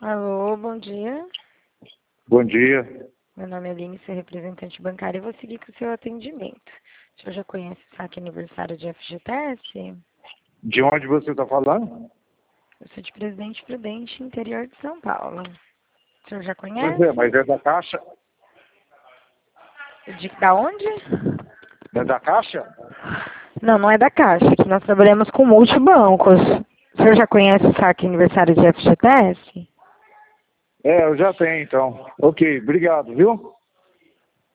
Alô, bom dia. Bom dia. Meu nome é Aline, sou representante bancária e vou seguir com o seu atendimento. O senhor já conhece o saque aniversário de FGTS? De onde você está falando? Eu sou de Presidente Prudente, interior de São Paulo. O senhor já Pois conhece? é, mas é da Caixa? Da onde? É da Caixa? Não, não é da Caixa, que nós trabalhamos com multibancos. O senhor já conhece o saque aniversário de FGTS? É, eu já tenho então. Ok, obrigado, viu?